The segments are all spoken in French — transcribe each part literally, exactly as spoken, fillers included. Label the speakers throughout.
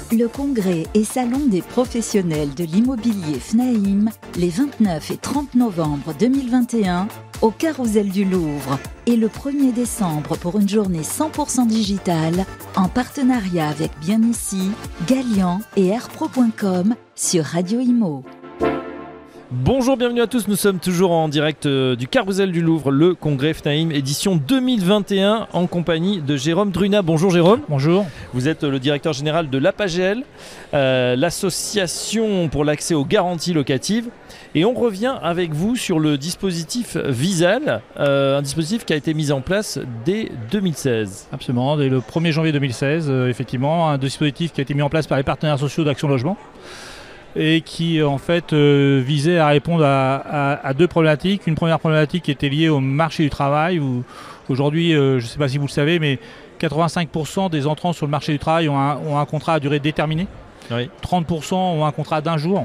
Speaker 1: Le congrès et salon des professionnels de l'immobilier FNAIM les vingt-neuf et trente novembre deux mille vingt et un au Carrousel du Louvre et le premier décembre pour une journée cent pour cent digitale en partenariat avec Bien Ici, Galian et airpro point com sur Radio Imo.
Speaker 2: Bonjour, bienvenue à tous, nous sommes toujours en direct euh, du Carrousel du Louvre, le congrès FNAIM édition deux mille vingt et un en compagnie de Jérôme Druna. Bonjour Jérôme.
Speaker 3: Bonjour. Vous
Speaker 2: êtes le directeur général de l'A P A G L, euh, l'association pour l'accès aux garanties locatives. Et on revient avec vous sur le dispositif Visal, euh, un dispositif qui a été mis en place dès deux mille seize.
Speaker 3: Absolument, dès le premier janvier deux mille seize, euh, effectivement, un dispositif qui a été mis en place par les partenaires sociaux d'Action Logement et qui en fait euh, visait à répondre à, à, à deux problématiques. Une première problématique qui était liée au marché du travail, où aujourd'hui, euh, je ne sais pas si vous le savez, mais quatre-vingt-cinq pour cent des entrants sur le marché du travail ont un, ont un contrat à durée déterminée. Oui. trente pour cent ont un contrat d'un jour.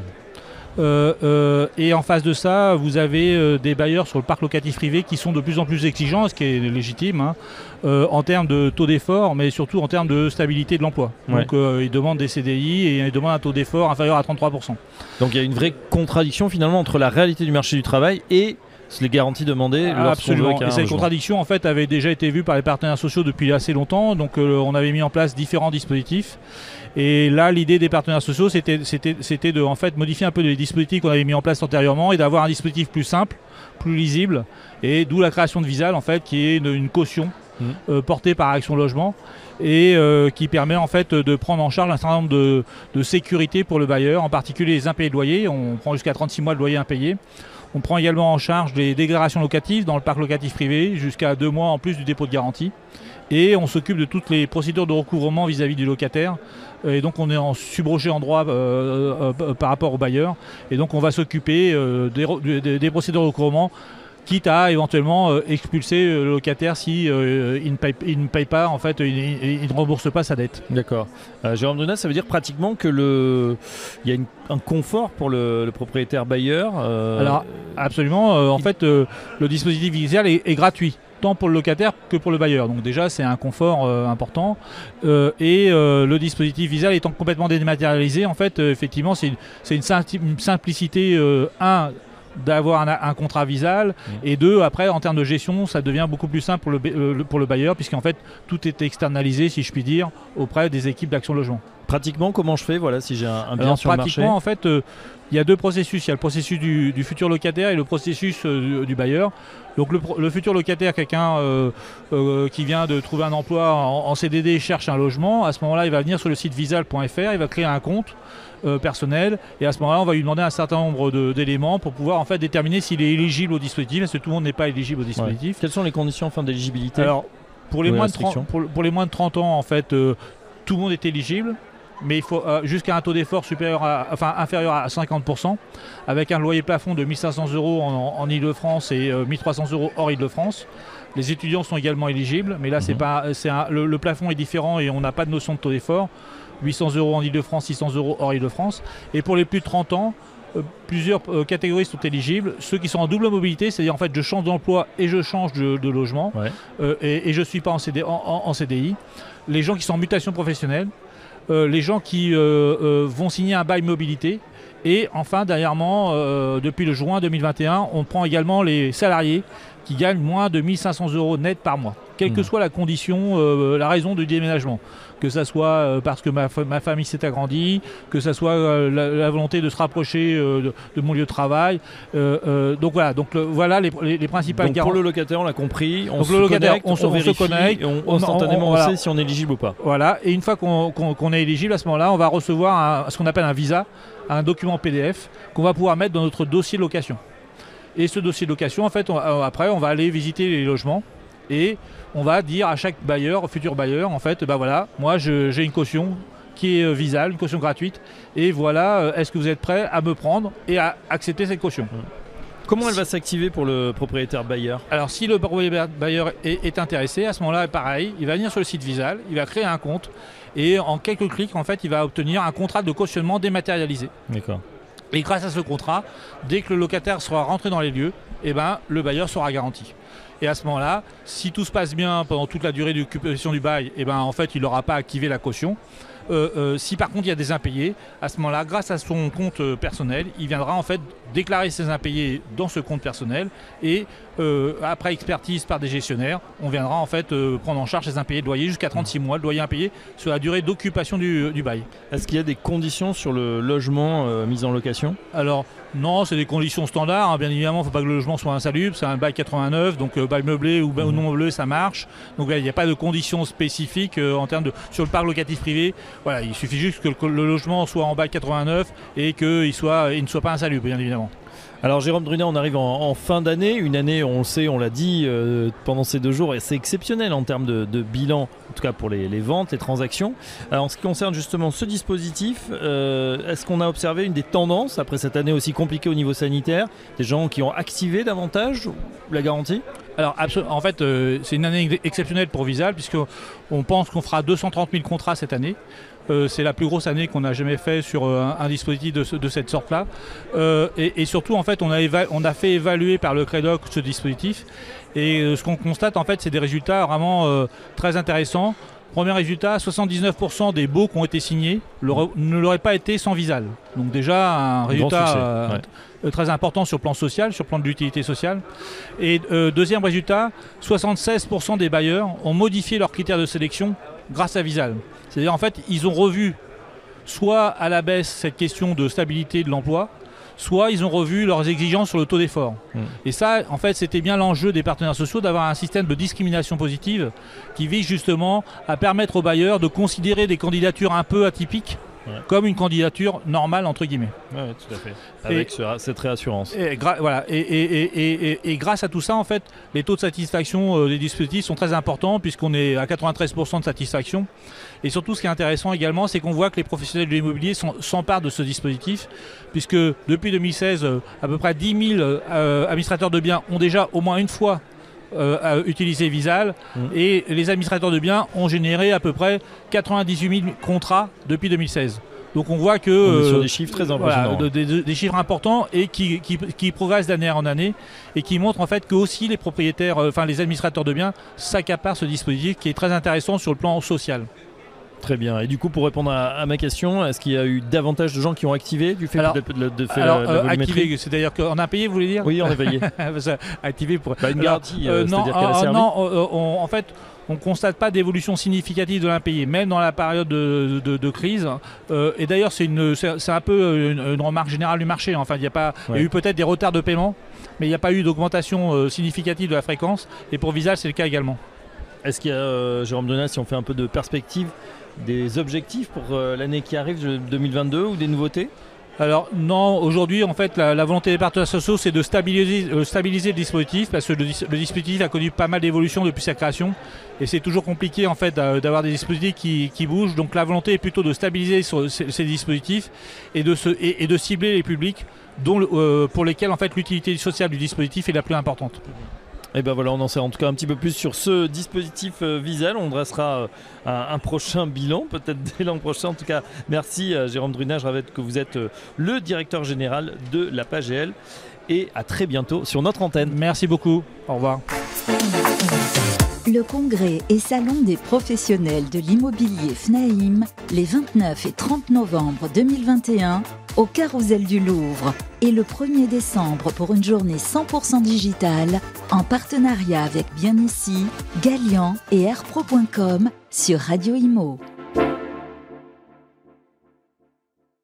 Speaker 3: Euh, euh, et en face de ça, vous avez euh, des bailleurs sur le parc locatif privé qui sont de plus en plus exigeants, ce qui est légitime, hein, euh, en termes de taux d'effort, mais surtout en termes de stabilité de l'emploi. Ouais. Donc euh, ils demandent des C D I et ils demandent un taux d'effort inférieur à trente-trois pour cent.
Speaker 2: Donc il y a une vraie contradiction finalement entre la réalité du marché du travail et les garanties demandées.
Speaker 3: Ah, absolument. Et cette contradiction en fait avait déjà été vue par les partenaires sociaux depuis assez longtemps. Donc euh, on avait mis en place différents dispositifs. Et là, l'idée des partenaires sociaux, c'était, c'était, c'était de en fait, modifier un peu les dispositifs qu'on avait mis en place antérieurement et d'avoir un dispositif plus simple, plus lisible. Et d'où la création de Visal, en fait, qui est une, une caution mmh. euh, portée par Action Logement et euh, qui permet en fait de prendre en charge un certain nombre de, de sécurités pour le bailleur, en particulier les impayés de loyer. On prend jusqu'à trente-six mois de loyer impayé. On prend également en charge les dégradations locatives dans le parc locatif privé, jusqu'à deux mois en plus du dépôt de garantie. Et on s'occupe de toutes les procédures de recouvrement vis-à-vis du locataire. Et donc on est en subrogé en droit euh, euh, par rapport au bailleur. Et donc on va s'occuper euh, des, des, des procédures de recouvrement, quitte à éventuellement euh, expulser le locataire si euh, il, ne paye, il ne paye pas, en fait, il, il, il ne rembourse pas sa dette.
Speaker 2: D'accord. Euh, Jérôme Druna, ça veut dire pratiquement que le, il y a une, un confort pour le, le propriétaire bailleur. Euh...
Speaker 3: Alors absolument. Euh, en il... fait, euh, le dispositif Visal est, est gratuit, tant pour le locataire que pour le bailleur. Donc déjà, c'est un confort euh, important. Euh, et euh, le dispositif Visal étant complètement dématérialisé, en fait, euh, effectivement, c'est une, c'est une, sim- une simplicité, euh, un, d'avoir un, un contrat Visal, mmh. et deux, après, en termes de gestion, ça devient beaucoup plus simple pour le, euh, pour le bailleur, puisqu'en fait, tout est externalisé, si je puis dire, auprès des équipes d'Action Logement.
Speaker 2: Pratiquement, comment je fais voilà, si j'ai un, un bien
Speaker 3: Alors,
Speaker 2: sur le marché?
Speaker 3: Pratiquement, en fait, euh, il y a deux processus. Il y a le processus du, du futur locataire et le processus euh, du, du bailleur. Donc le, le futur locataire, quelqu'un euh, euh, qui vient de trouver un emploi en, en C D D, cherche un logement. À ce moment-là, il va venir sur le site visal point f r, il va créer un compte euh, personnel. Et à ce moment-là, on va lui demander un certain nombre de, d'éléments pour pouvoir en fait déterminer s'il est éligible au dispositif. Parce que tout le monde n'est pas éligible au dispositif.
Speaker 2: Ouais. Quelles sont les conditions enfin, d'éligibilité?
Speaker 3: Alors, pour les, moins de trente, pour, pour les moins de trente ans, en fait, euh, tout le monde est éligible. Mais il faut euh, jusqu'à un taux d'effort supérieur à, enfin, inférieur à cinquante pour cent, avec un loyer plafond de mille cinq cents euros en, en Ile-de-France et euh, mille trois cents euros hors Ile-de-France. Les étudiants sont également éligibles, mais là, mmh. c'est pas, c'est un, le, le plafond est différent et on n'a pas de notion de taux d'effort. huit cents euros en Ile-de-France, six cents euros hors Ile-de-France. Et pour les plus de trente ans, euh, plusieurs euh, catégories sont éligibles. Ceux qui sont en double mobilité, c'est-à-dire en fait, je change d'emploi et je change de, de logement, ouais. euh, et, et je ne suis pas en, C D, en, en, en C D I. Les gens qui sont en mutation professionnelle. Euh, les gens qui euh, euh, vont signer un bail mobilité. Et enfin, dernièrement, euh, depuis le juin deux mille vingt et un, on prend également les salariés qui gagnent moins de mille cinq cents euros net par mois, quelle mmh. que soit la condition, euh, la raison du déménagement. Que ça soit euh, parce que ma, ma famille s'est agrandie, que ça soit euh, la, la volonté de se rapprocher euh, de, de mon lieu de travail. Euh, euh, donc voilà, donc le, voilà les, les, les principales
Speaker 2: garanties. Pour le locataire, on l'a compris, on,
Speaker 3: donc
Speaker 2: se,
Speaker 3: le locataire,
Speaker 2: connecte,
Speaker 3: on, se, on, on se connecte,
Speaker 2: et on, on, instantanément on, on, on, voilà. sait si on est éligible ou pas.
Speaker 3: Voilà, et une fois qu'on, qu'on, qu'on est éligible, à ce moment-là, on va recevoir un, ce qu'on appelle un visa, un document P D F qu'on va pouvoir mettre dans notre dossier de location. Et ce dossier de location, en fait, on, après, on va aller visiter les logements. Et on va dire à chaque bailleur, futur bailleur, en fait, ben voilà, moi je, j'ai une caution qui est Visal, une caution gratuite, et voilà, est-ce que vous êtes prêt à me prendre et à accepter cette caution?
Speaker 2: Comment elle va s'activer pour le propriétaire bailleur?
Speaker 3: Alors si le propriétaire bailleur est, est intéressé, à ce moment-là, pareil, il va venir sur le site Visal, il va créer un compte, et en quelques clics, en fait, il va obtenir un contrat de cautionnement dématérialisé.
Speaker 2: D'accord.
Speaker 3: Et grâce à ce contrat, dès que le locataire sera rentré dans les lieux, eh ben, le bailleur sera garanti. Et à ce moment-là, si tout se passe bien pendant toute la durée d'occupation du bail, eh ben, en fait, il n'aura pas activé la caution. Euh, euh, si par contre il y a des impayés, à ce moment-là, grâce à son compte euh, personnel, il viendra en fait déclarer ses impayés dans ce compte personnel et euh, après expertise par des gestionnaires, on viendra en fait euh, prendre en charge les impayés de loyer jusqu'à trente-six mois, le loyer impayé sur la durée d'occupation du, du bail.
Speaker 2: Est-ce qu'il y a des conditions sur le logement euh, mis en location?
Speaker 3: Alors non, c'est des conditions standards, hein. Bien évidemment, il ne faut pas que le logement soit insalubre, c'est un bail quatre-vingt-neuf, donc euh, bail meublé ou, mmh. ou non meublé, ça marche. Donc là, il n'y a pas de conditions spécifiques euh, en termes de sur le parc locatif privé. Voilà, il suffit juste que le, le logement soit en bail quatre-vingt-neuf et qu'il soit, il ne soit pas insalubre, bien évidemment.
Speaker 2: Alors Jérôme Drunet, on arrive en, en fin d'année, une année, on le sait, on l'a dit euh, pendant ces deux jours, et c'est exceptionnel en termes de, de bilan, en tout cas pour les, les ventes, les transactions. Alors, en ce qui concerne justement ce dispositif, euh, est-ce qu'on a observé une des tendances, après cette année aussi compliquée au niveau sanitaire, des gens qui ont activé davantage la garantie?
Speaker 3: Alors en fait, euh, c'est une année exceptionnelle pour Visal, puisqu'on pense qu'on fera deux cent trente mille contrats cette année. Euh, c'est la plus grosse année qu'on a jamais fait sur euh, un, un dispositif de, de cette sorte-là. Euh, et, et surtout, en fait, on a, on a fait évaluer par le Crédoc ce dispositif. Et euh, ce qu'on constate, en fait, c'est des résultats vraiment euh, très intéressants. Premier résultat, soixante-dix-neuf pour cent des baux qui ont été signés ne l'auraient pas été sans Visal. Donc déjà, un résultat euh, ouais. très important sur le plan social, sur le plan de l'utilité sociale. Et euh, deuxième résultat, soixante-seize pour cent des bailleurs ont modifié leurs critères de sélection grâce à Visal. C'est-à-dire en fait, ils ont revu soit à la baisse cette question de stabilité de l'emploi, soit ils ont revu leurs exigences sur le taux d'effort. Mmh. Et ça, en fait, c'était bien l'enjeu des partenaires sociaux d'avoir un système de discrimination positive qui vise justement à permettre aux bailleurs de considérer des candidatures un peu atypiques ouais. comme une candidature normale, entre guillemets.
Speaker 2: Oui, ouais, tout à fait. Avec et, cette réassurance.
Speaker 3: Et, gra- voilà. et, et, et, et, et grâce à tout ça, en fait, les taux de satisfaction euh, des dispositifs sont très importants puisqu'on est à quatre-vingt-treize pour cent de satisfaction. Et surtout, ce qui est intéressant également, c'est qu'on voit que les professionnels de l'immobilier sont, s'emparent de ce dispositif, puisque depuis deux mille seize, euh, à peu près dix mille euh, administrateurs de biens ont déjà au moins une fois euh, utilisé Visal, mmh. et les administrateurs de biens ont généré à peu près quatre-vingt-dix-huit mille contrats depuis deux mille seize. Donc on voit que
Speaker 2: on est sur des chiffres très impressionnants,
Speaker 3: voilà, de, de, des chiffres importants et qui, qui, qui progressent d'année en année et qui montrent en fait que aussi les propriétaires, euh, enfin les administrateurs de biens s'accaparent ce dispositif qui est très intéressant sur le plan social.
Speaker 2: Très bien. Et du coup, pour répondre à, à ma question, est-ce qu'il y a eu davantage de gens qui ont activé du fait
Speaker 3: alors,
Speaker 2: de, de, de faire
Speaker 3: alors,
Speaker 2: la, la
Speaker 3: euh,
Speaker 2: volumétrie?
Speaker 3: Activé, c'est-à-dire qu'on a payé, vous voulez dire?
Speaker 2: Oui, on a payé.
Speaker 3: Activé pour
Speaker 2: bah, une garantie,
Speaker 3: alors, euh, non,
Speaker 2: c'est-à-dire qu'elle a servi.
Speaker 3: Non, euh, on, en fait, on ne constate pas d'évolution significative de l'impayé, même dans la période de, de, de crise. Euh, et d'ailleurs, c'est, une, c'est, c'est un peu une, une remarque générale du marché. Enfin, il y a pas, ouais. il y a eu peut-être des retards de paiement, mais il n'y a pas eu d'augmentation euh, significative de la fréquence. Et pour Visal, c'est le cas également.
Speaker 2: Est-ce qu'il y a, euh, Jérôme Donat, si on fait un peu de perspective, des objectifs pour euh, l'année qui arrive, deux mille vingt-deux, ou des nouveautés?
Speaker 3: Alors non, aujourd'hui en fait la, la volonté des partenaires sociaux c'est de stabiliser, euh, stabiliser le dispositif parce que le, le dispositif a connu pas mal d'évolutions depuis sa création et c'est toujours compliqué en fait d'avoir des dispositifs qui, qui bougent. Donc la volonté est plutôt de stabiliser sur ces, ces dispositifs et de, se, et, et de cibler les publics dont, euh, pour lesquels en fait l'utilité sociale du dispositif est la plus importante.
Speaker 2: Et ben voilà, on en sait en tout cas un petit peu plus sur ce dispositif euh, Visal. On dressera euh, un, un prochain bilan, peut-être dès l'an prochain. En tout cas, merci euh, Jérôme Drunet. Je rappelle que vous êtes euh, le directeur général de l'A P A G L. Et à très bientôt sur notre antenne.
Speaker 3: Merci beaucoup. Au revoir.
Speaker 1: Le congrès et salon des professionnels de l'immobilier FNAIM, les vingt-neuf et trente novembre deux mille vingt et un, au Carrousel du Louvre, et le premier décembre pour une journée cent pour cent digitale, en partenariat avec Bien Ici, Galian et airpro point com sur Radio Imo.